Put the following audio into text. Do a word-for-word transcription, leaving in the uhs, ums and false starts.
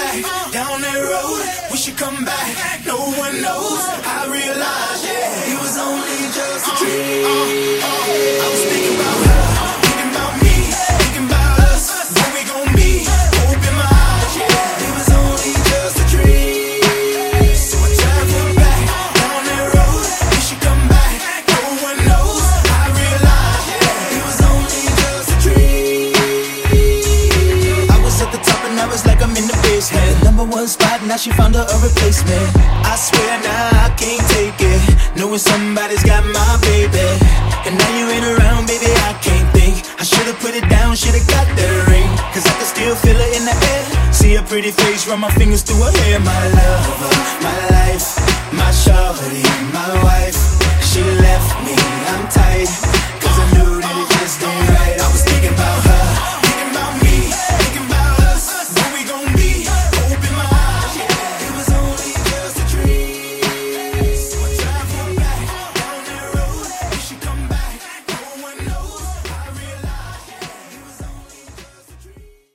back down that road. We should come back. No one knows. I realized, yeah, it was only just a dream. Uh, uh, uh, I was thinking about her, thinking about me, thinking about us. Where we gon' be? Hope in my eyes, yeah, it was only just a dream. So I traveled back down that road. We should come back. No one knows. I realized, yeah, it was only just a dream. I was at the top and I was like I'm in the basement. Number one spot, now she found her a replacement. I swear now I can't take it, knowing somebody's got my baby. And now you ain't around, baby, I can't think. I should've put it down, should've got that ring, cause I can still feel it in the air. See her pretty face, run my fingers through her hair. My love, my life, my shawty, my wife.